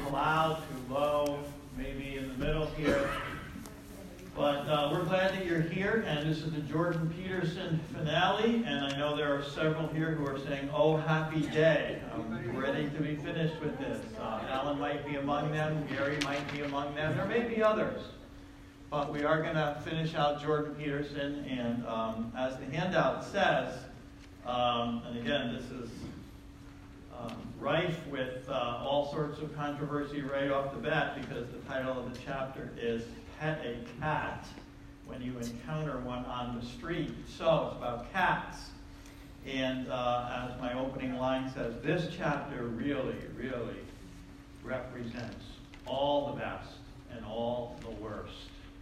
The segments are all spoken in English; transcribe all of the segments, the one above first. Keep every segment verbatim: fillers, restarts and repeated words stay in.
too loud, too low, maybe in the middle here. But uh, we're glad that you're here, and this is the Jordan Peterson finale, and I know there are several here who are saying, oh, happy day. I'm ready to be finished with this. Uh, Alan might be among them, Gary might be among them, there may be others. But we are going to finish out Jordan Peterson, and um, as the handout says, um, and again, this is um, rife with uh, all sorts of controversy right off the bat, because the title of the chapter is Pet a Cat when you encounter one on the street. So it's about cats. And uh, as my opening line says, this chapter really, really represents all the best and all the worst.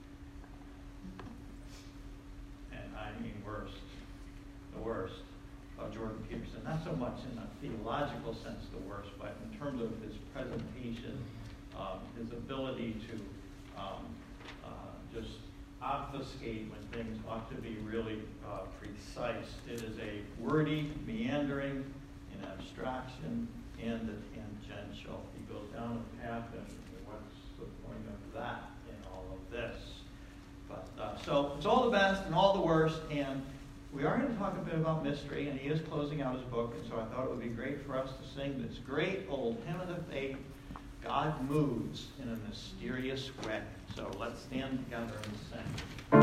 And I mean worst. The worst of Jordan Peterson. Not so much in a theological sense the worst, but in terms of his presentation, um, his ability to um, just obfuscate when things ought to be really uh, precise. It is a wordy, meandering, an abstraction, and a tangential. He goes down a path, and what's the point of that in all of this? But uh, so it's all the best and all the worst, and we are going to talk a bit about mystery, and he is closing out his book, and so I thought it would be great for us to sing this great old hymn of the faith, God Moves in a Mysterious Way. So let's stand together and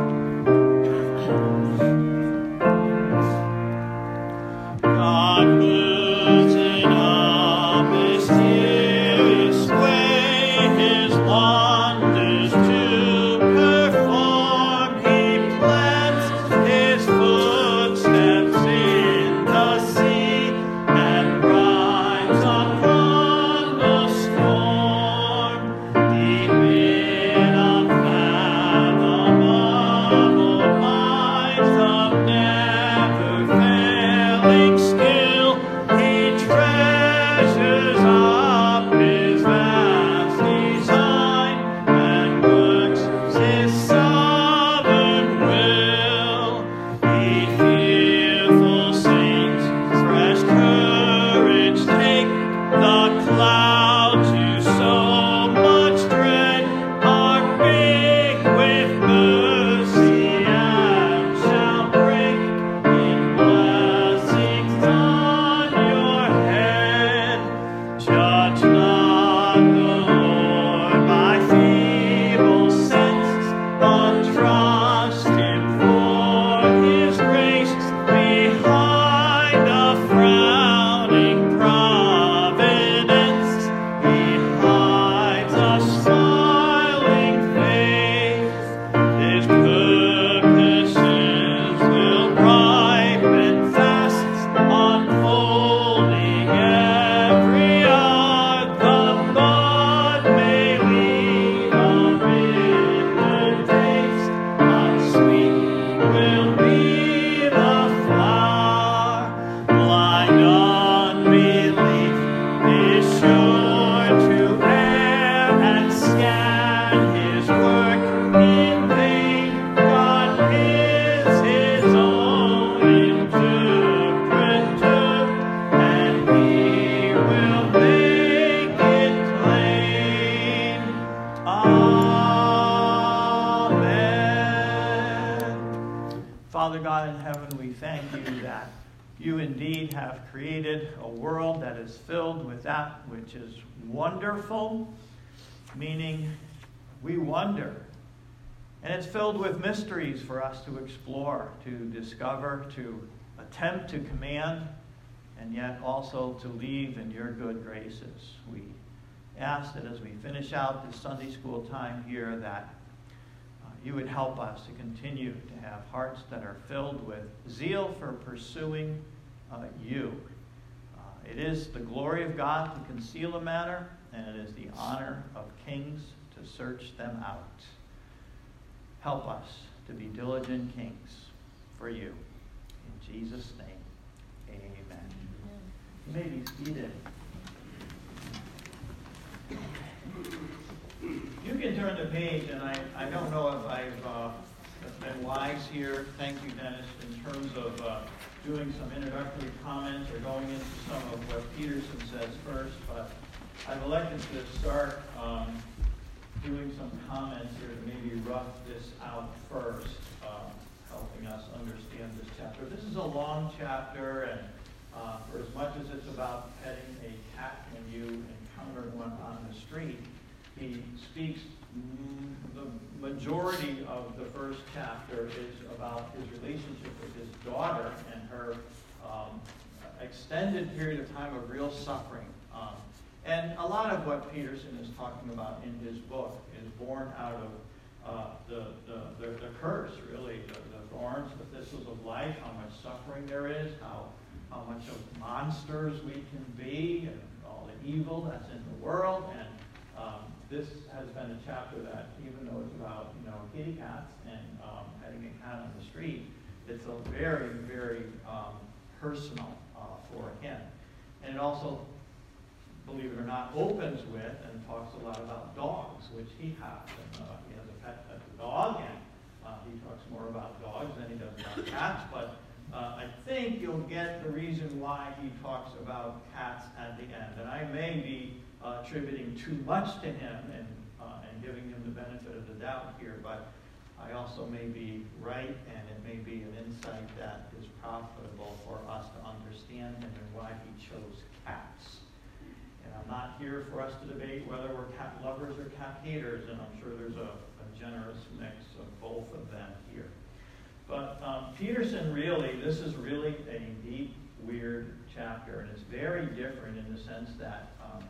sing. God moves in a mysterious way, his wonders to perform. He plants his footsteps in the sea and rides upon the storm. Deep in a fathomable minds of never failing skill, he treasures up his vast design and works his sovereign will. Ye fearful saints, fresh courage take, the clouds you so much dread are big with mercy and shall break in blessings on your head. Judge not the Lord by feeble sense, but trust him for his grace. Behind a frowning providence, he hides a smiling face. His purposes will ripen fast, unfolding every hour. The bud may leave a bitter taste, but sweet will be the flower. Blind unbelief is sure to err and scan his work in vain. God is his own interpreter, and he will make it plain. Amen. Father God in heaven, we thank you that you indeed have created a world that is filled with that which is wonderful, meaning we wonder. And it's filled with mysteries for us to explore, to discover, to attempt to command, and yet also to leave in your good graces. We ask that as we finish out this Sunday school time here, that uh, you would help us to continue to have hearts that are filled with zeal for pursuing uh, you. Uh, it is the glory of God to conceal a matter, and it is the honor of kings to search them out. Help us to be diligent kings for you. In Jesus' name, amen. You may be seated. You can turn the page, and I, I don't know if I've uh, been wise here. Thank you, Dennis, in terms of uh, doing some introductory comments or going into some of what Peterson says first. But I've elected to start um, doing some comments here to maybe rough this out first, uh, helping us understand this chapter. This is a long chapter, and uh, for as much as it's about petting a cat when you encounter one on the street, he speaks, mm, the majority of the first chapter is about his relationship with his daughter and her um, extended period of time of real suffering. Um, and a lot of what Peterson is talking about in his book is born out of uh, the, the, the, the curse, really, the, the thorns, the thistles of life, how much suffering there is, how, how much of monsters we can be, and all the evil that's in the world. And um, this has been a chapter that, even though it's about, you know, kitty cats and um, petting a cat on the street, it's a very, very um, personal uh, for him. And it also, believe it or not, opens with and talks a lot about dogs, which he has. And, uh, he has a pet, a dog, and uh, he talks more about dogs than he does about cats. But uh, I think you'll get the reason why he talks about cats at the end. And I may be uh, attributing too much to him and, uh, and giving him the benefit of the doubt here, but I also may be right, and it may be an insight that is profitable for us to understand him and why he chose cats. And I'm not here for us to debate whether we're cat lovers or cat haters, and I'm sure there's a, a generous mix of both of them here. But um, Peterson really, this is really a deep, weird chapter, and it's very different in the sense that um,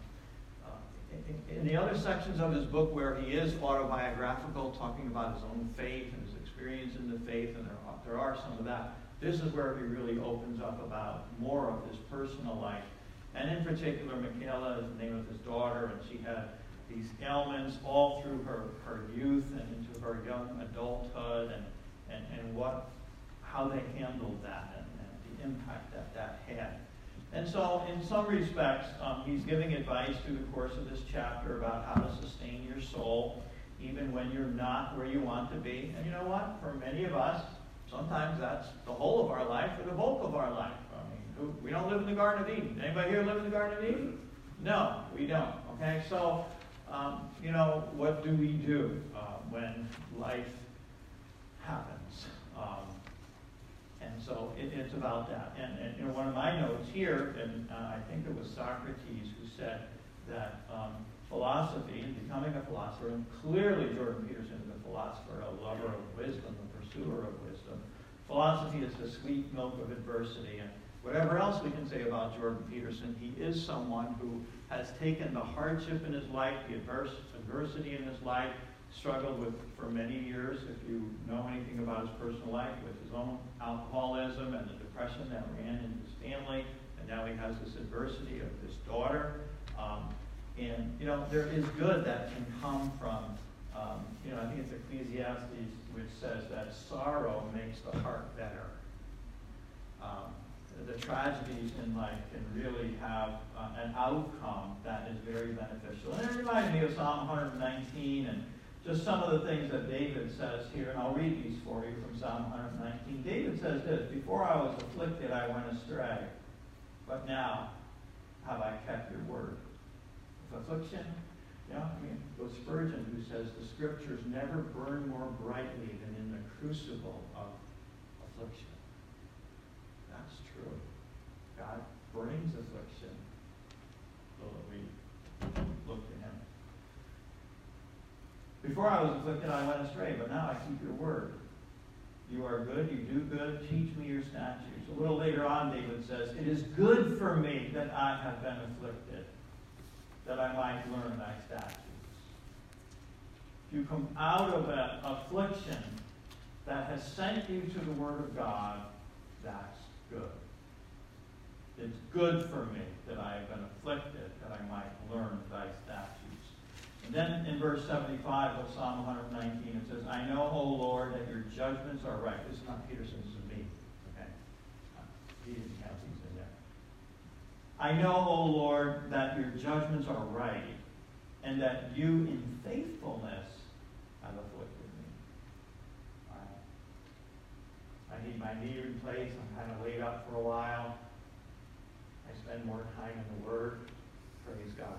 In, in the other sections of his book where he is autobiographical, talking about his own faith and his experience in the faith, and there are, there are some of that, this is where he really opens up about more of his personal life. And in particular, Michaela is the name of his daughter, and she had these ailments all through her, her youth and into her young adulthood, and, and, and what, how they handled that, and, and the impact that that had. And so, in some respects, um, he's giving advice through the course of this chapter about how to sustain your soul, even when you're not where you want to be. And you know what? For many of us, sometimes that's the whole of our life or the bulk of our life. I mean, who, we don't live in the Garden of Eden. Anybody here live in the Garden of Eden? No, we don't. Okay, so, um, you know, what do we do uh, when life happens? Um, And so it, it's about that. And, and you know, one of my notes here, and uh, I think it was Socrates who said that um, philosophy and becoming a philosopher, and clearly Jordan Peterson is a philosopher, a lover of wisdom, a pursuer of wisdom. Philosophy is the sweet milk of adversity. And whatever else we can say about Jordan Peterson, he is someone who has taken the hardship in his life, the adverse, adversity in his life, struggled with for many years, if you know anything about his personal life, with his own alcoholism and the depression that ran in his family, and now he has this adversity of this daughter. Um, and, you know, there is good that can come from, um, you know, I think it's Ecclesiastes which says that sorrow makes the heart better. Um, the tragedies in life can really have uh, an outcome that is very beneficial. And it reminds me of Psalm one nineteen, and just some of the things that David says here, and I'll read these for you from Psalm one nineteen. David says this: "Before I was afflicted, I went astray, but now have I kept your word." If affliction, you know, I mean, it was Spurgeon who says the scriptures never burn more brightly than in the crucible of affliction. That's true. God brings affliction so that we look to him. "Before I was afflicted, I went astray, but now I keep your word. You are good, you do good, teach me your statutes." A little later on, David says, "It is good for me that I have been afflicted, that I might learn thy statutes." If you come out of an affliction that has sent you to the word of God, that's good. It's good for me that I have been afflicted, that I might learn thy statutes. And then in verse seventy-five of Psalm one nineteen, it says, "I know, O Lord, that your judgments are right." This is not Peterson, this is me. Okay? He didn't have these in there. "I know, O Lord, that your judgments are right, and that you in faithfulness have afflicted me." All right. I need my knee replaced. I'm kind of laid up for a while. I spend more time in the Word. Praise God.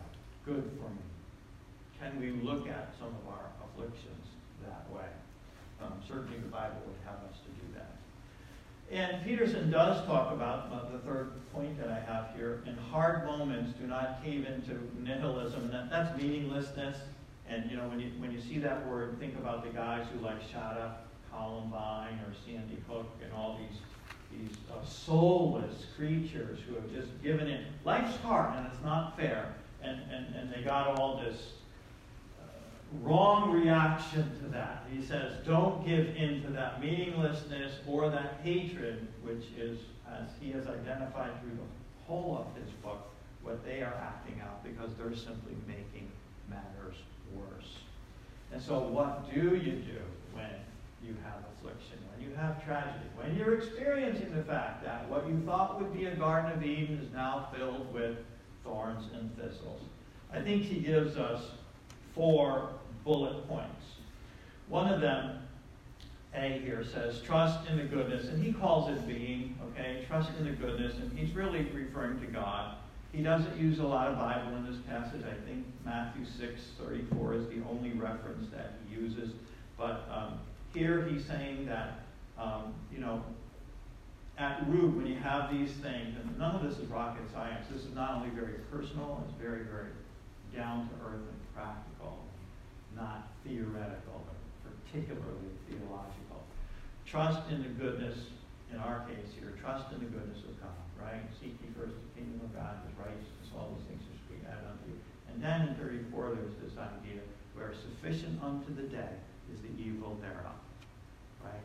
good for me? Can we look at some of our afflictions that way? Um, certainly the Bible would have us to do that. And Peterson does talk about uh, the third point that I have here. In hard moments, do not cave into nihilism. That, that's meaninglessness. And you know, when you when you see that word, think about the guys who like shot up Columbine or Sandy Hook and all these these uh, soulless creatures who have just given in. Life's hard and it's not fair. And and, and they got all this uh, wrong reaction to that. He says, don't give in to that meaninglessness or that hatred, which is, as he has identified through the whole of his book, what they are acting out, because they're simply making matters worse. And so what do you do when you have affliction, when you have tragedy, when you're experiencing the fact that what you thought would be a Garden of Eden is now filled with thorns and thistles? I think he gives us four bullet points. One of them, A here, says, trust in the goodness, and he calls it being, okay? Trust in the goodness, and he's really referring to God. He doesn't use a lot of Bible in this passage. I think Matthew six thirty-four is the only reference that he uses. But um, here he's saying that, um, you know, at root, when you have these things, and none of this is rocket science. This is not only very personal, it's very, very down to earth and practical, not theoretical, but particularly theological. Trust in the goodness, in our case here, trust in the goodness of God, right? Seek ye first the kingdom of God, his righteousness, all these things which we add unto you. And then in thirty-four, there's this idea where sufficient unto the day is the evil thereof, right?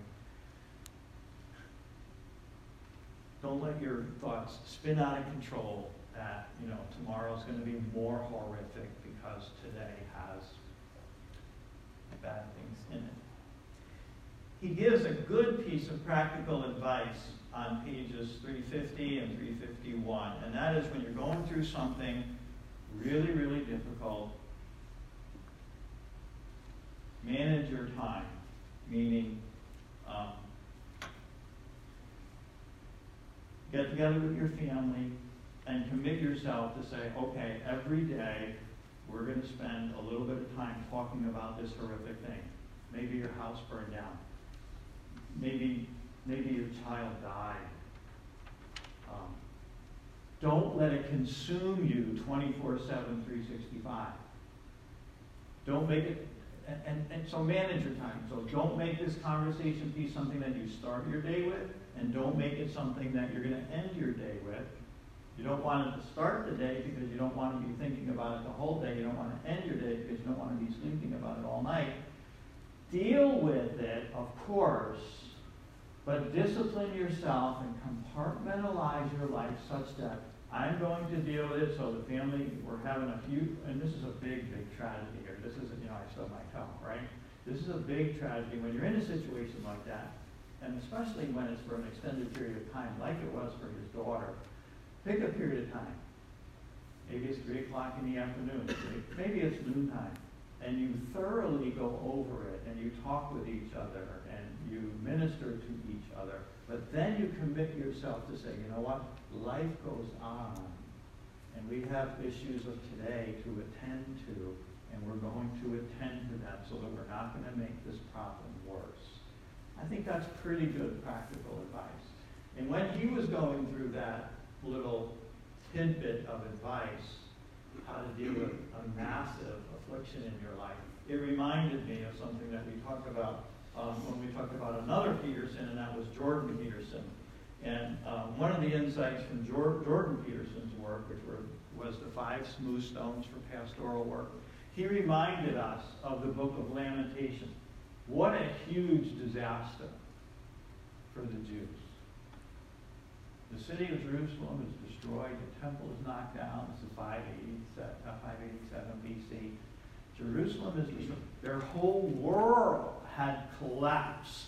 Don't let your thoughts spin out of control that, you know, tomorrow's going to be more horrific because today has bad things in it. He gives a good piece of practical advice on pages three fifty and three fifty-one, and that is when you're going through something really, really difficult, manage your time, meaning um, get together with your family and commit yourself to say, okay, every day we're going to spend a little bit of time talking about this horrific thing. Maybe your house burned down. Maybe, maybe your child died. Um, don't let it consume you twenty-four seven, three sixty-five. Don't make it, and, and, and so manage your time. So don't make this conversation piece something that you start your day with, and don't make it something that you're going to end your day with. You don't want it to start the day because you don't want to be thinking about it the whole day. You don't want to end your day because you don't want to be thinking about it all night. Deal with it, of course, but discipline yourself and compartmentalize your life such that I'm going to deal with it so the family, we're having a few, and this is a big, big tragedy here. This isn't, you know, I stub my toe, right? This is a big tragedy when you're in a situation like that, and especially when it's for an extended period of time, like it was for his daughter. Pick a period of time. Maybe it's three o'clock in the afternoon. Maybe it's noontime. And you thoroughly go over it, and you talk with each other, and you minister to each other. But then you commit yourself to say, you know what? Life goes on, and we have issues of today to attend to, and we're going to attend to them so that we're not going to make this problem worse. I think that's pretty good practical advice. And when he was going through that little tidbit of advice, how to deal with a massive affliction in your life, it reminded me of something that we talked about um, when we talked about another Peterson, and that was Jordan Peterson. And um, one of the insights from Jor- Jordan Peterson's work, which were, was the five smooth stones for pastoral work, he reminded us of the book of Lamentations. What a huge disaster for the Jews. The city of Jerusalem is destroyed. The temple is knocked down. This is five eighty-seven B C. Jerusalem is destroyed. Their whole world had collapsed.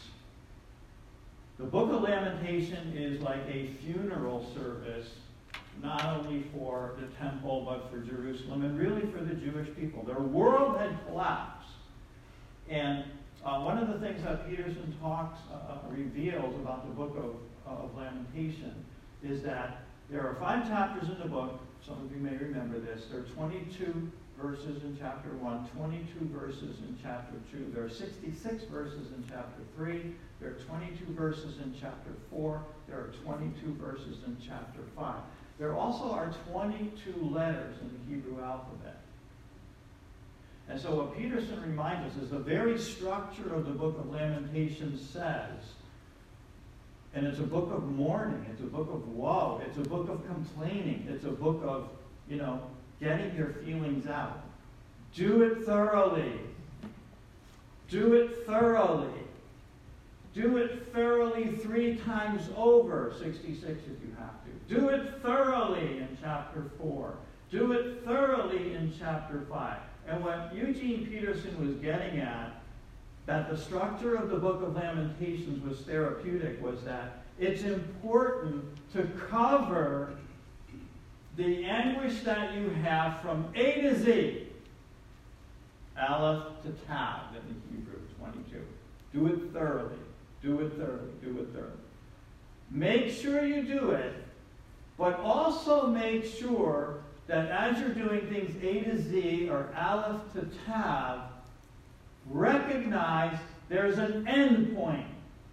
The book of Lamentation is like a funeral service, not only for the temple, but for Jerusalem, and really for the Jewish people. Their world had collapsed. And uh, one of the things that Peterson talks, uh, reveals about the book of, uh, of Lamentation is that There are five chapters in the book. Some of you may remember this. There are twenty-two verses in chapter one, twenty-two verses in chapter two. There are sixty-six verses in chapter three. There are twenty-two verses in chapter four. There are twenty-two verses in chapter five. There also are twenty-two letters in the Hebrew alphabet. And so what Peterson reminds us is the very structure of the book of Lamentations says, and it's a book of mourning, it's a book of woe, it's a book of complaining, it's a book of, you know, getting your feelings out. Do it thoroughly. Do it thoroughly. Do it thoroughly three times over, sixty-six if you have to. Do it thoroughly in chapter four. Do it thoroughly in chapter five. And what Eugene Peterson was getting at, that the structure of the book of Lamentations was therapeutic, was that it's important to cover the anguish that you have from A to Z. Aleph to Tav in the Hebrew, twenty-two. Do it thoroughly. Do it thoroughly. Do it thoroughly. Make sure you do it, but also make sure that as you're doing things A to Z or Aleph to Tav, recognize there's an end point.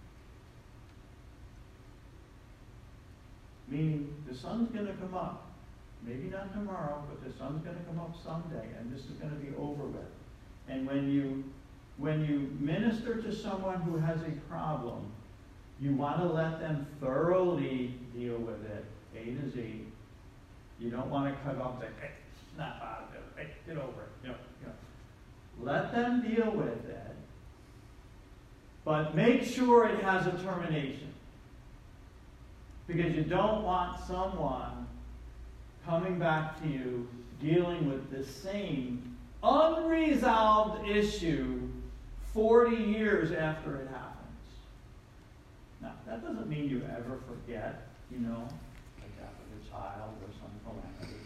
Meaning the sun's going to come up. Maybe not tomorrow, but the sun's going to come up someday, and this is going to be over with. And when you, when you minister to someone who has a problem, you want to let them thoroughly deal with it, A to Z. You don't want to cut off and say, hey, snap out of it. Hey, get over it. You know, you know. Let them deal with it, but make sure it has a termination. Because you don't want someone coming back to you dealing with the same unresolved issue forty years after it happens. Now, that doesn't mean you ever forget, you know, the death of a child or some calamity.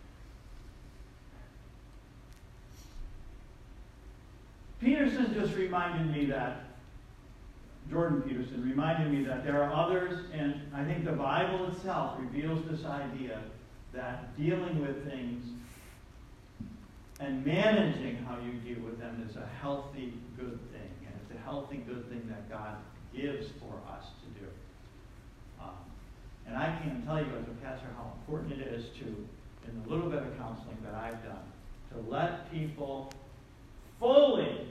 Peterson just reminded me that, Jordan Peterson reminded me that there are others, and I think the Bible itself reveals this idea that dealing with things and managing how you deal with them is a healthy, good thing. And it's a healthy, good thing that God gives for us to do. Um, and I can't tell you as a pastor how important it is to, in the little bit of counseling that I've done, to let people fully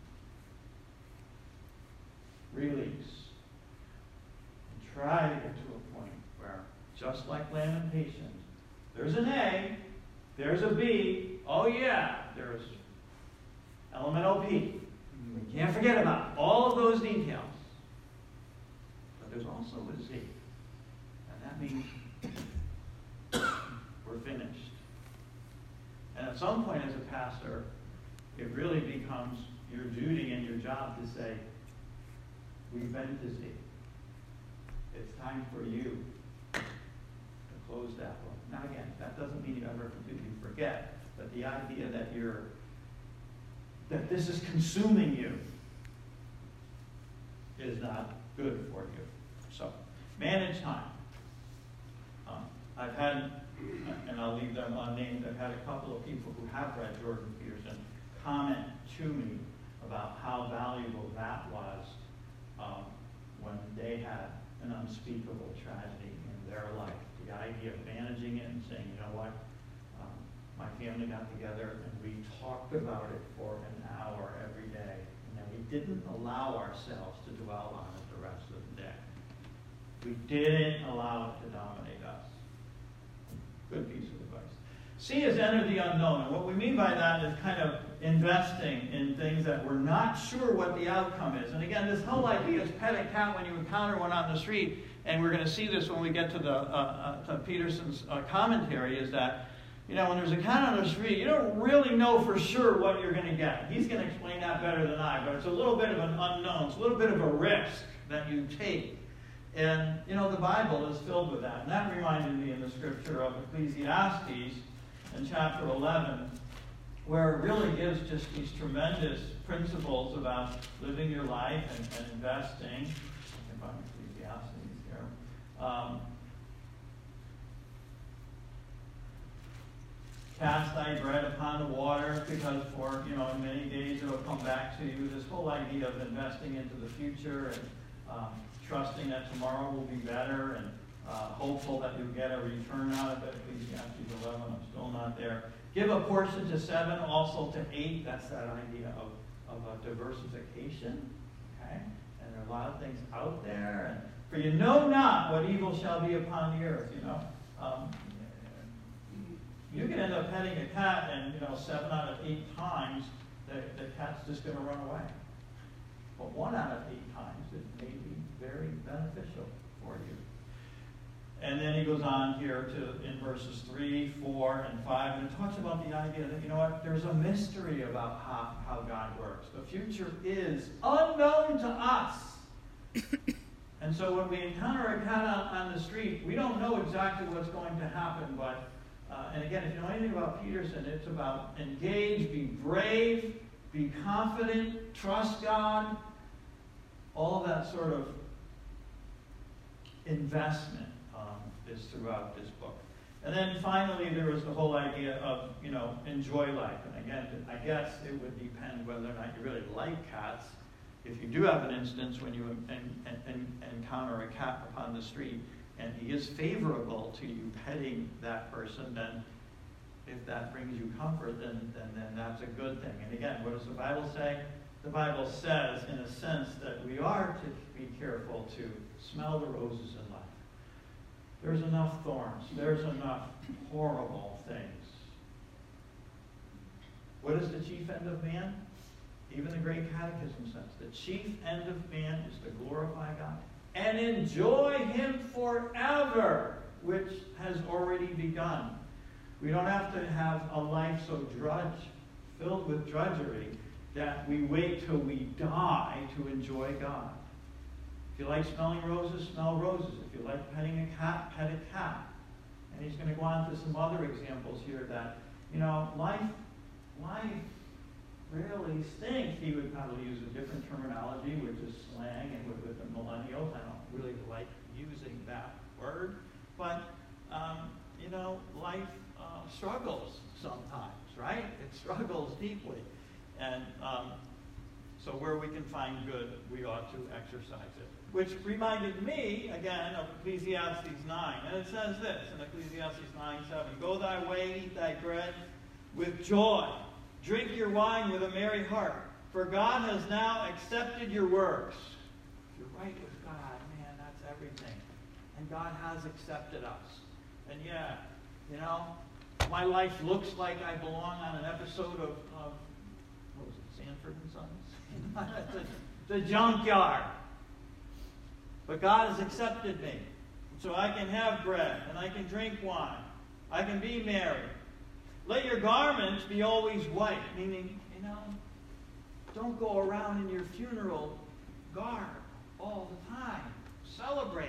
release and try to get to a point where, just like Lamentations, there's an A, there's a B, oh yeah, there's elemental P. We can't forget about all of those details. But there's also a Z. And that means we're finished. And at some point as a pastor, it really becomes your duty and your job to say, we've been to Z. It's time for you to close that book. Now again, that doesn't mean you ever completely forget, but the idea that you're, that this is consuming you is not good for you. So, manage time. Um, I've had, and I'll leave them unnamed, I've had a couple of people who have read Jordan Peterson comment to me about how valuable that was um, when they had an unspeakable tragedy in their life. The idea of managing it and saying, you know what, um, my family got together and we talked about it for an hour every day, and then we didn't allow ourselves to dwell on it the rest of the day. We didn't allow it to dominate us. Good piece of advice. C is enter the unknown, and what we mean by that is kind of investing in things that we're not sure what the outcome is. And again, this whole idea is pet a cat when you encounter one on the street, and we're going to see this when we get to the uh, uh, to Peterson's uh, commentary, is that, you know, when there's a cat on the street, you don't really know for sure what you're going to get. He's going to explain that better than I, but it's a little bit of an unknown. It's a little bit of a risk that you take. And, you know, the Bible is filled with that. And that reminded me in the scripture of Ecclesiastes in chapter eleven, where it really gives just these tremendous principles about living your life and, and investing. I can find Ecclesiastes here. Um, cast thy bread upon the water, because for, you know, in many days it'll come back to you. This whole idea of investing into the future and um, trusting that tomorrow will be better and uh, hopeful that you'll get a return out of it. Ecclesiastes eleven, I'm still not there. Give a portion to seven, also to eight. That's that idea of, of a diversification. Okay? And there are a lot of things out there. And for you know not what evil shall be upon the earth, you know. Um, you can end up petting a cat and, you know, seven out of eight times the, the cat's just going to run away. But one out of eight times it may be very beneficial for you. And then he goes on here to in verses three, four, and five, and it talks about the idea that, you know what, there's a mystery about how, how God works. The future is unknown to us. And so when we encounter a cat out on the street, we don't know exactly what's going to happen. But, uh, and again, if you know anything about Peterson, it's about engage, be brave, be confident, trust God, all of that sort of investment um, is throughout this book. And then finally, there was the whole idea of, you know, enjoy life. And again, I guess it would depend whether or not you really like cats. If you do have an instance when you en en en encounter a cat upon the street and he is favorable to you petting that person, then if that brings you comfort, then, then, then that's a good thing. And again, what does the Bible say? The Bible says, in a sense, that we are to be careful to smell the roses in life. There's enough thorns. There's enough horrible things. What is the chief end of man? Even the Great Catechism says, the chief end of man is to glorify God and enjoy Him forever, which has already begun. We don't have to have a life so drudge, filled with drudgery, that we wait till we die to enjoy God. If you like smelling roses, smell roses. If you like petting a cat, pet a cat. And he's going to go on to some other examples here that, you know, life, life really stinks. He would probably use a different terminology, which is slang, and with, with the millennials, I don't really like using that word. But, um, you know, life uh, struggles sometimes, right? It struggles deeply. And um, so where we can find good, we ought to exercise it. Which reminded me, again, of Ecclesiastes nine. And it says this in Ecclesiastes nine seven, go thy way, eat thy bread with joy. Drink your wine with a merry heart. For God has now accepted your works. If you're right with God, man, that's everything. And God has accepted us. And yeah, you know, my life looks like I belong on an episode of, of what was it, Sanford and Sons? the, the junkyard. But God has accepted me. So I can have bread, and I can drink wine. I can be merry. Let your garments be always white, meaning, you know, don't go around in your funeral garb all the time. Celebrate.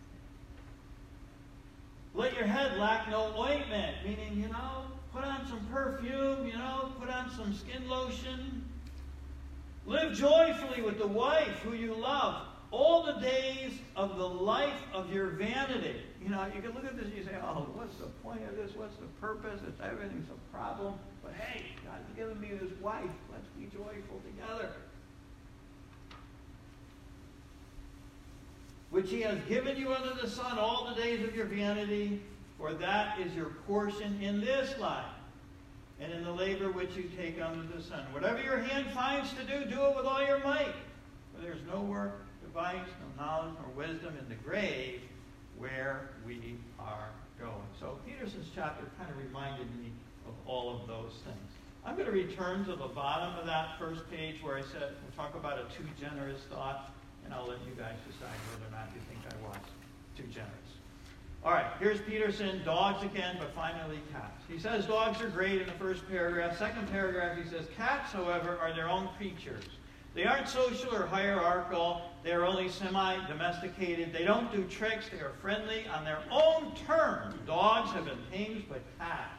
Let your head lack no ointment, meaning, you know, put on some perfume, you know, put on some skin lotion. Live joyfully with the wife who you love all the days of the life of your vanity. You know, you can look at this and you say, oh, what's the point of this? What's the purpose? It's everything's a problem. But hey, God's given me this wife. Let's be joyful together. Which He has given you under the sun all the days of your vanity, for that is your portion in this life, and in the labor which you take under the sun. Whatever your hand finds to do, do it with all your might. For there is no work, device, no knowledge, nor wisdom in the grave where we are going. So Peterson's chapter kind of reminded me of all of those things. I'm going to return to the bottom of that first page where I said we'll talk about a too generous thought, and I'll let you guys decide whether or not you think I was too generous. All right, here's Peterson, dogs again, but finally cats. He says dogs are great in the first paragraph. Second paragraph, he says cats, however, are their own creatures. They aren't social or hierarchical. They are only semi-domesticated. They don't do tricks. They are friendly on their own terms. Dogs have been tamed, but cats,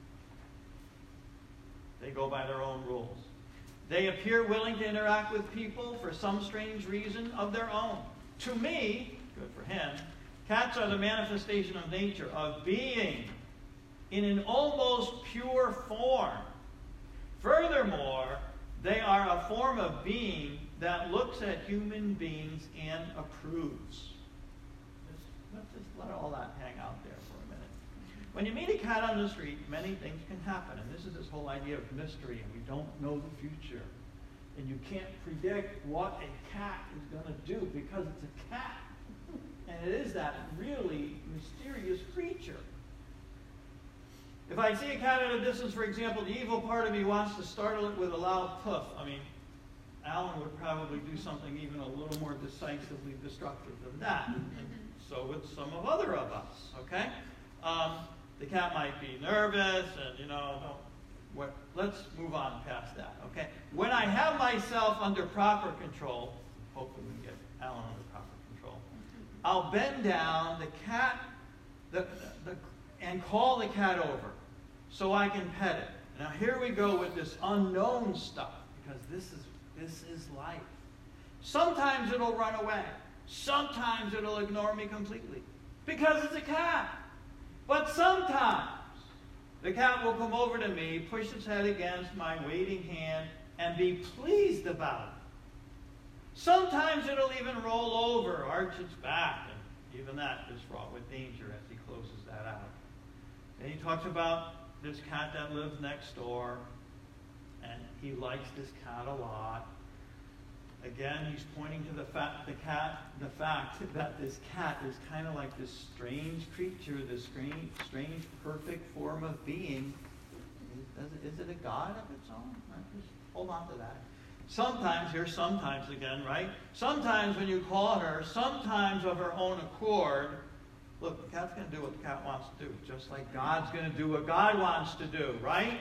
they go by their own rules. They appear willing to interact with people for some strange reason of their own. To me, good for him, cats are the manifestation of nature, of being in an almost pure form. Furthermore, they are a form of being that looks at human beings and approves. Just, let's just let all that hang out there for a minute. When you meet a cat on the street, many things can happen. And this is this whole idea of mystery, and we don't know the future. And you can't predict what a cat is going to do because it's a cat. And it is that really mysterious creature. If I see a cat at a distance, for example, the evil part of me wants to startle it with a loud poof. I mean, Alan would probably do something even a little more decisively destructive than that. And so would some of other of us, okay? Um, the cat might be nervous and, you know, don't, what, let's move on past that, okay? When I have myself under proper control, hopefully we can get Alan under proper control, I'll bend down the cat the, the, the, and call the cat over so I can pet it. Now here we go with this unknown stuff, because this is This is life. Sometimes it'll run away. Sometimes it'll ignore me completely because it's a cat. But sometimes the cat will come over to me, push its head against my waiting hand, and be pleased about it. Sometimes it'll even roll over, arch its back, and even that is fraught with danger as he closes that out. And he talks about this cat that lives next door, and he likes this cat a lot. Again, he's pointing to the fact, the cat, the fact that this cat is kind of like this strange creature, this strange, strange, perfect form of being. Is it, is it a god of its own? Just hold on to that. Sometimes, here's sometimes again, right? Sometimes when you call her, sometimes of her own accord, look, the cat's going to do what the cat wants to do, just like God's going to do what God wants to do, right?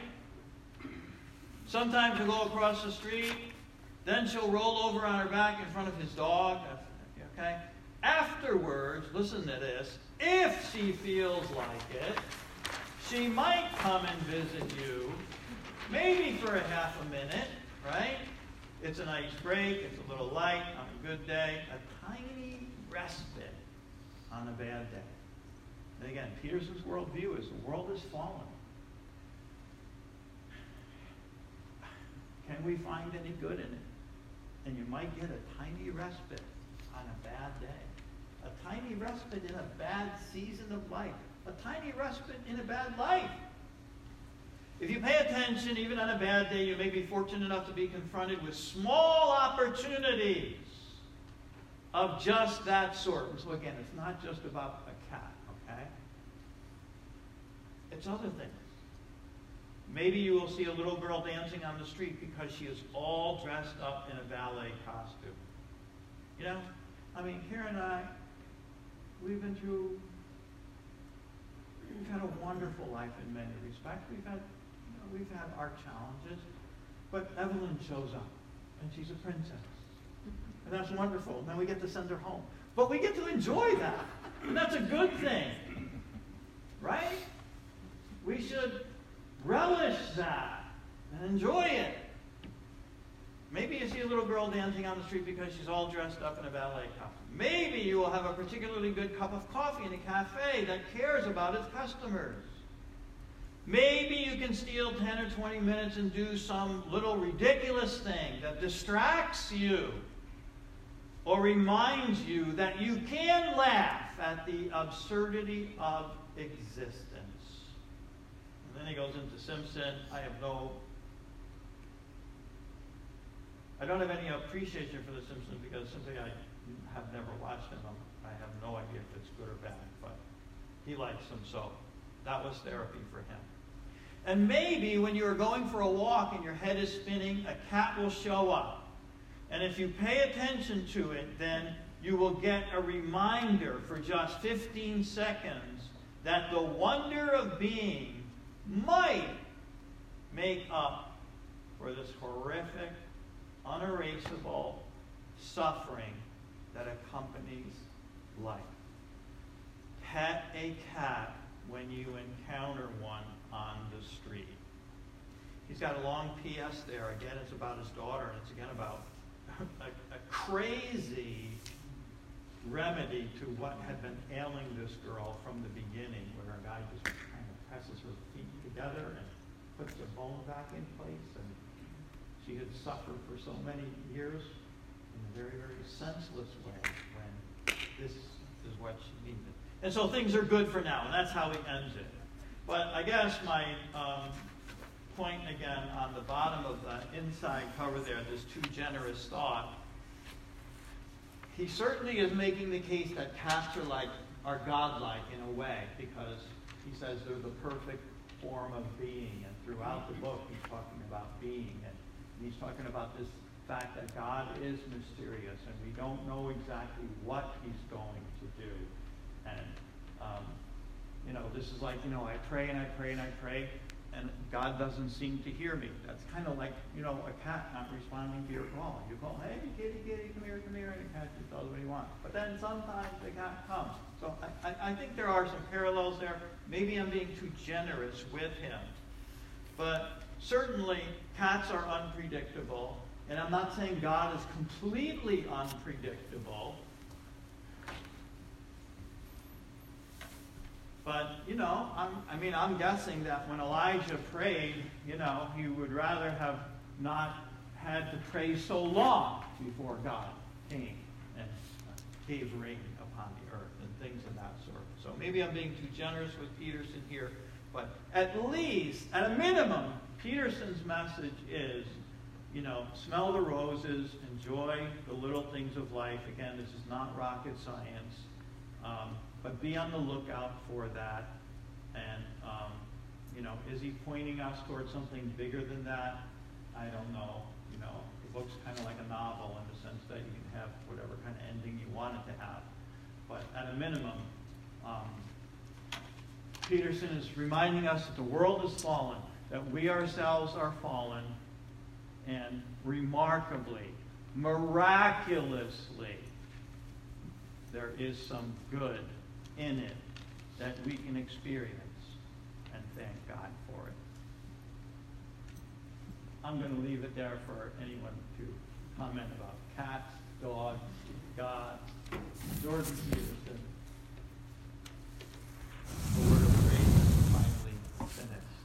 Sometimes she'll go across the street, then she'll roll over on her back in front of his dog, okay? Afterwards, listen to this, if she feels like it, she might come and visit you, maybe for a half a minute, right? It's a nice break, it's a little light on a good day, a tiny respite on a bad day. And again, Peterson's worldview is the world is fallen. Can we find any good in it? And you might get a tiny respite on a bad day. A tiny respite in a bad season of life. A tiny respite in a bad life. If you pay attention, even on a bad day, you may be fortunate enough to be confronted with small opportunities of just that sort. And so again, it's not just about a cat, okay? It's other things. Maybe you will see a little girl dancing on the street because she is all dressed up in a ballet costume. You know, I mean, Karen and I, we've been through, we've had a wonderful life in many respects. We've had, you know, we've had our challenges, but Evelyn shows up, and she's a princess. And that's wonderful. And then we get to send her home. But we get to enjoy that. And that's a good thing. Right? We should relish that and enjoy it. Maybe you see a little girl dancing on the street because she's all dressed up in a ballet costume. Maybe you will have a particularly good cup of coffee in a cafe that cares about its customers. Maybe you can steal ten or twenty minutes and do some little ridiculous thing that distracts you or reminds you that you can laugh at the absurdity of existence. And then he goes into Simpson. I have no, I don't have any appreciation for The Simpsons because simply I have never watched them. I have no idea if it's good or bad, but he likes them, so that was therapy for him. And maybe when you're going for a walk and your head is spinning, a cat will show up. And if you pay attention to it, then you will get a reminder for just fifteen seconds that the wonder of being might make up for this horrific, unerasable suffering that accompanies life. Pet a cat when you encounter one on the street. He's got a long P S there. Again, it's about his daughter, and it's again about a, a crazy remedy to what had been ailing this girl from the beginning, where a guy just kind of presses her together and puts the bone back in place. And she had suffered for so many years in a very, very senseless way when this is what she needed. And so things are good for now, and that's how he ends it. But I guess my um, point again on the bottom of the inside cover there, this too generous thought, he certainly is making the case that cats are like are godlike in a way, because he says they're the perfect form of being, and throughout the book he's talking about being, and he's talking about this fact that God is mysterious, and we don't know exactly what he's going to do. And um, you know, this is like, you know, I pray and I pray and I pray, and God doesn't seem to hear me. That's kind of like, you know, a cat not responding to your call. You call, hey, kitty, kitty, come here, come here, and the cat just does what he wants. But then sometimes the cat comes. So I, I, I think there are some parallels there. Maybe I'm being too generous with him. But certainly, cats are unpredictable. And I'm not saying God is completely unpredictable. But, you know, I'm, I mean, I'm guessing that when Elijah prayed, you know, he would rather have not had to pray so long before God came and gave rain upon the earth and things of that sort. So maybe I'm being too generous with Peterson here, but at least, at a minimum, Peterson's message is, you know, smell the roses, enjoy the little things of life. Again, this is not rocket science. Um, But be on the lookout for that. And, um, you know, is he pointing us towards something bigger than that? I don't know. You know, the book's kind of like a novel in the sense that you can have whatever kind of ending you want it to have. But at a minimum, um, Peterson is reminding us that the world is fallen, that we ourselves are fallen, and remarkably, miraculously, there is some good in it that we can experience, and thank God for it. I'm going to leave it there for anyone to comment about cats, dogs, God, Jordan Peterson. The word of grace is finally finished.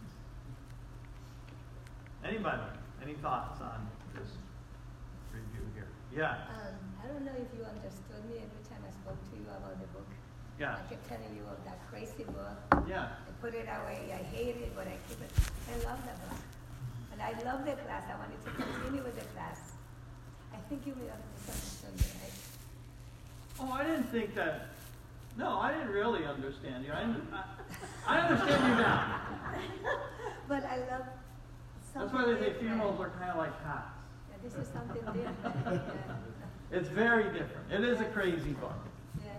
Anybody? Any thoughts on this review here? Yeah. Um, I don't know if you understood me every time I spoke to you about the book. Yeah. I kept telling you of that crazy book. Yeah. I put it away. I hate it, but I keep it. I love that book. And I love the class. I wanted to continue with the class. I think you misunderstood me, right? Oh, I didn't think that. No, I didn't really understand you. I, didn't, I, I understand you now. But I love something That's why they say different. females are kind of like cats. Yeah, this is something different. Yeah. It's very different. It is a crazy book. Yeah.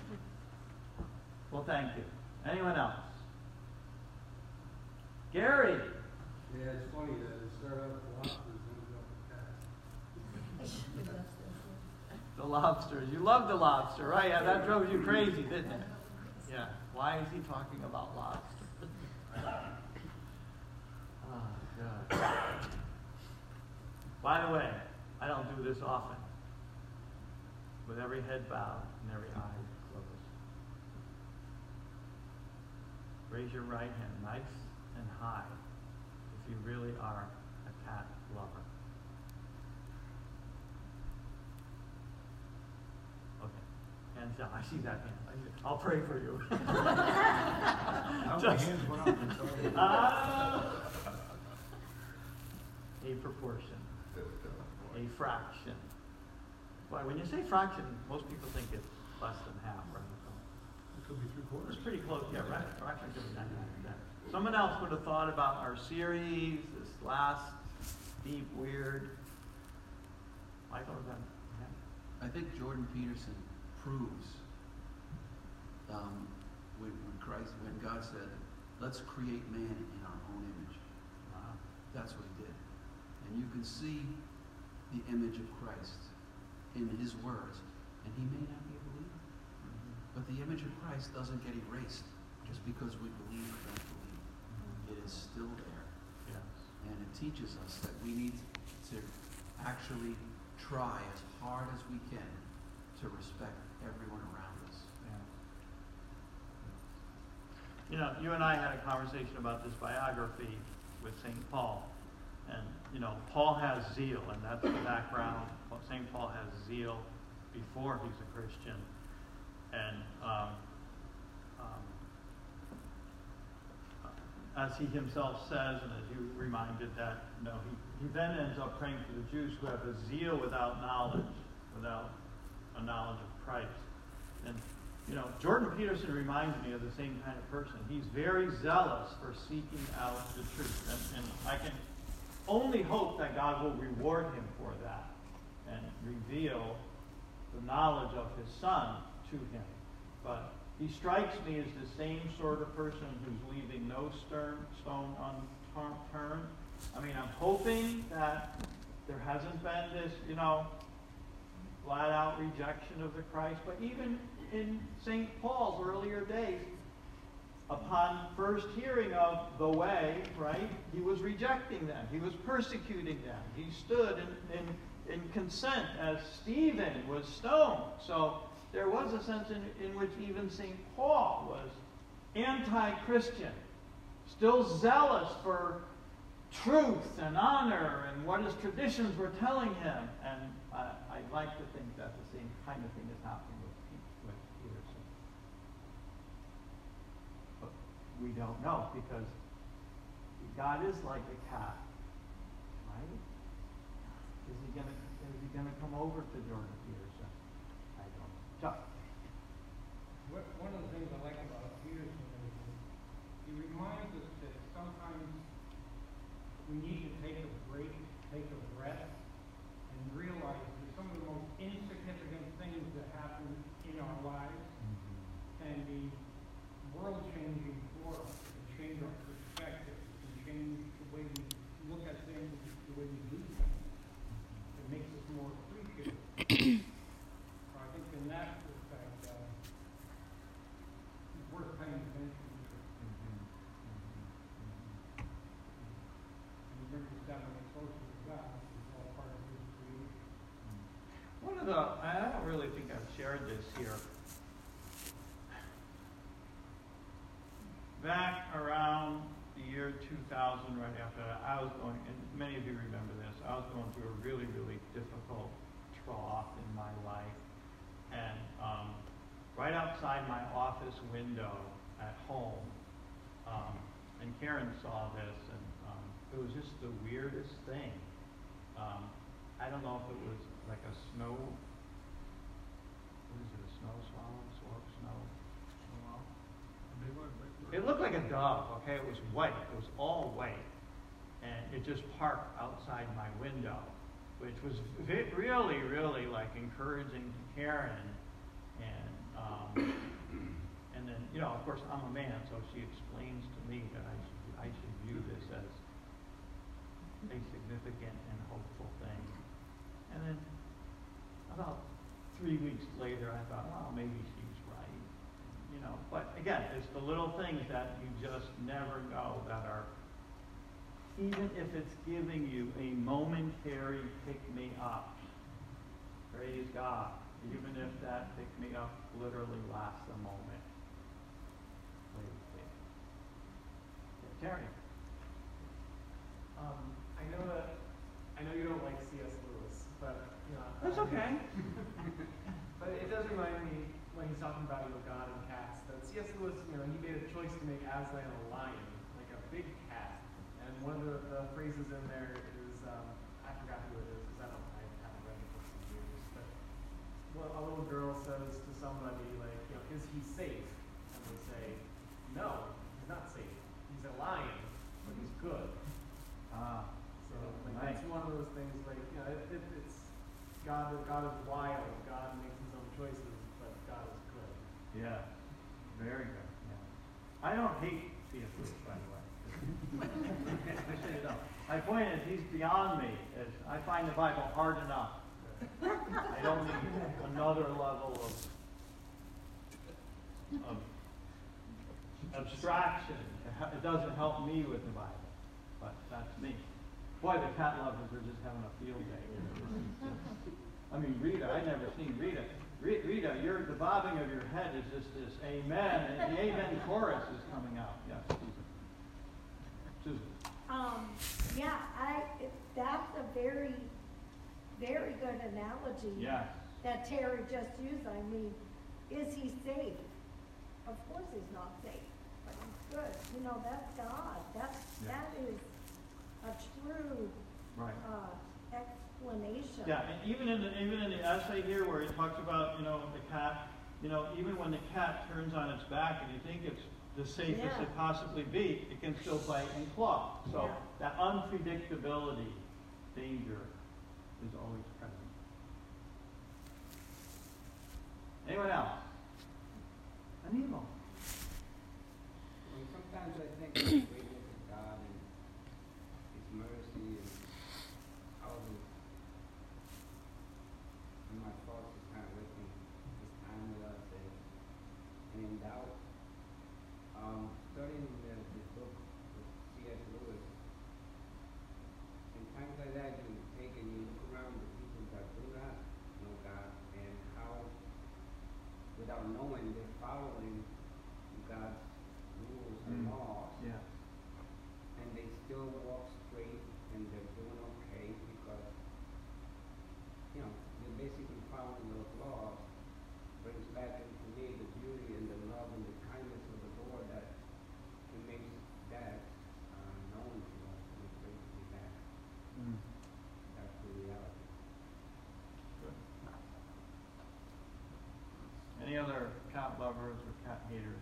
Well, thank you. Anyone else? Gary. Yeah, it's funny that it started out with lobsters and ended up with cats. The lobsters. You love the lobster, right? Yeah, that drove you crazy, didn't it? Yeah. Why is he talking about lobster? Oh, God. By the way, I don't do this often. With every head bowed and every eye closed. Raise your right hand nice and high if you really are a cat lover. Okay. Hands down. I see that hand. I see- I'll pray for you. How many hands went up? I'm sorry. Ah. A proportion. A fraction. Why, when you say fraction, most people think it's less than half, right? It could be three quarters. It's pretty close, yeah, right? Fraction could be ninety-nine percent. Someone else would have thought about our series, this last deep, weird. Michael, is that? Yeah. I think Jordan Peterson proves um, when, when Christ, when God said, "Let's create man in our own image." Wow. That's what He did, and you can see the image of Christ in His words, and he may not be a believer, Mm-hmm. but the image of Christ doesn't get erased just because we believe or don't believe. It is still there, Yes. and it teaches us that we need to actually try as hard as we can to respect everyone around us. Yeah. You know, you and I had a conversation about this biography with Saint Paul. And, you know, Paul has zeal, and that's the background. Saint Paul has zeal before he's a Christian. And um, um, as he himself says, and as you reminded that, you know, he, he then ends up praying for the Jews who have a zeal without knowledge, without a knowledge of Christ. And, you know, Jordan Peterson reminds me of the same kind of person. He's very zealous for seeking out the truth. And, and I can only hope that God will reward him for that and reveal the knowledge of his Son to him. But he strikes me as the same sort of person who's leaving no stern, stone unturned. I mean, I'm hoping that there hasn't been this, you know, flat-out rejection of the Christ. But even in Saint Paul's earlier days, upon first hearing of the way, right, he was rejecting them. He was persecuting them. He stood in, in, in consent as Stephen was stoned. So there was a sense in, in which even Saint Paul was anti-Christian, still zealous for truth and honor and what his traditions were telling him. And I, I'd like to think that the same kind of thing is happening with, with Peterson. But we don't know, because God is like a cat, right? Is he gonna is he gonna come over to Jordan Peterson? I don't know. Chuck. What- One of the things I like about Peterson is he reminds us that sometimes we need to take a break, take a breath, and realize that some of the most insignificant things that happen in our lives can be world-changing for us, and change our perspective, and change the way we look at things, the way we do things. It makes us more appreciative. So I think in that respect, uh, it's worth paying attention to. And he brings us down to get closer to God, which is all part of his creation. One of the, I don't really think I've shared this here. Back around the year two thousand, right after that, I was going, and many of you remember this, I was going through a really, really difficult trough in my life. And um, right outside my office window at home, um, and Karen saw this, and um, it was just the weirdest thing. Um, I don't know if it was like a snow, what is it, a snow swallow, swallow, snow, swallow? It looked like a dove, okay? It was white. It was all white. And it just parked outside my window, which was vi- really, really like encouraging to Karen. And um, and then, you know, of course, I'm a man, so she explains to me that I should, I should view this as a significant and hopeful thing. And then about three weeks later, I thought, well, maybe she's right. You know, but again, it's the little things that you just never know that are, even if it's giving you a momentary pick-me-up, praise God, even if that pick-me-up literally lasts a moment. Praise God. Yeah, Terry. Um, I know that I know you don't like C S Lewis, but you know That's um, okay. But it does remind me when he's talking about you know God and cats that C S Lewis, you know, he made a choice to make Aslan a lion, like a big cat. And one of the, the phrases in there is um, I forgot who it is because I don't I haven't read the book in years, but well, a little girl says to somebody like, you know, is he safe? And they say, no, he's not safe. He's a lion, but he's good. Ah, So like, nice. it's one of those things like, you know, it, it, it's God. God is wild. God makes his own choices, but God is good. Yeah, very good. Yeah. I don't hate C S Lewis, by the way. I say no. My point is, he's beyond me. It's, I find the Bible hard enough. I don't need another level of, of abstraction. It ha- It doesn't help me with the Bible, but that's me. Boy, the cat lovers are just having a field day. I mean, Rita, I'd never seen Rita. Re- Rita, your, the bobbing of your head is just this amen, and the amen chorus is coming out. Yes, Susan. Susan. Um, yeah, I, it, that's a very, very good analogy. Yes. That Terry just used. I mean, is he safe? Of course he's not safe, but he's good. You know, that's God. That's, Yeah. that is a true, Right. uh, explanation. Yeah, and even in the, even in the essay here where he talks about, you know, the cat, you know, even when the cat turns on its back and you think it's the safest Yeah. it possibly be, it can still bite and claw. So Yeah. that unpredictability, danger, is always present. Anyone else? Animo. Well, sometimes I think of the greatness of God and His mercy and how the, and my thoughts is kind of with me, His time with us, and, and in doubt. Um, studying the, this book with C S Lewis, in times like that, you take and you look around the people that do not know God and how, without knowing, they're following God's rules and Mm. laws, Yeah. and they still walk straight and they're doing okay because, you know, they're basically following those laws. Brings back into me the beauty and the love and the kindness of the Lord that He makes that uh, known to us, and it brings me back Mm. back to reality. Good. Any other cat lovers or cat haters?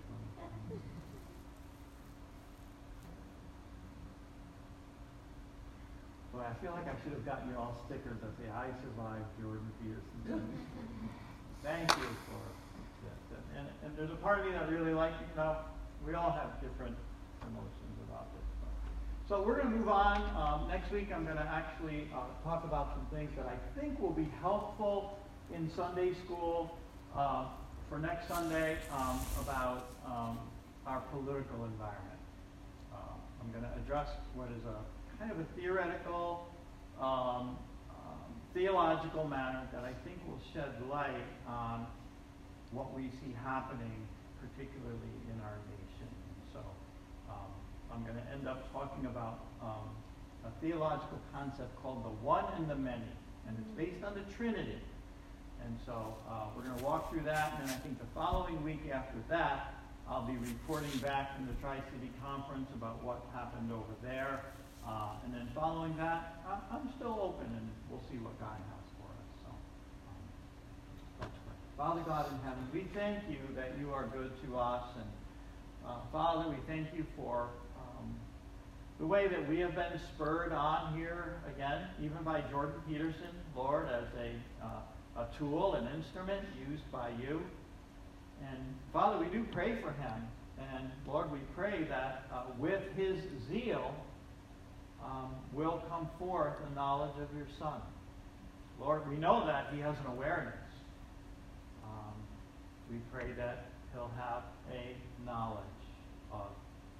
Boy, I feel like I should have gotten you all stickers that say, I survived Jordan Peterson. Thank you for that. And, and there's a part of me that really like, you know, we all have different emotions about this stuff. So we're going to move on. Um, next week I'm going to actually uh, talk about some things that I think will be helpful in Sunday school uh, for next Sunday um, about um, our political environment. Uh, I'm going to address what is a kind of a theoretical, um, um, theological matter that I think will shed light on what we see happening, particularly in our nation. And so um, I'm going to end up talking about um, a theological concept called the one and the many, and it's based on the Trinity. And so uh, we're going to walk through that, and then I think the following week after that, I'll be reporting back from the Tri-City Conference about what happened over there. Uh, and then following that, I, I'm still open, and we'll see what God has for us. So, um, let's pray. Father God in heaven, we thank you that you are good to us. And uh, Father, we thank you for um, the way that we have been spurred on here again, even by Jordan Peterson, Lord, as a, uh, a tool, an instrument used by you. And Father, we do pray for him. And Lord, we pray that uh, with his zeal, Um, will come forth the knowledge of your Son. Lord, we know that he has an awareness. Um, we pray that he'll have a knowledge of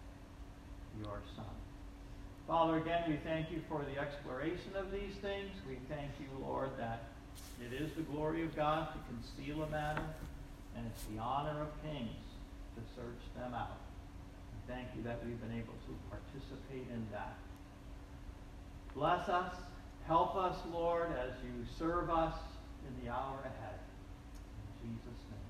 your Son. Father, again, we thank you for the exploration of these things. We thank you, Lord, that it is the glory of God to conceal a matter, and it's the honor of kings to search them out. And thank you that we've been able to participate in that. Bless us, help us, Lord, as you serve us in the hour ahead. In Jesus' name.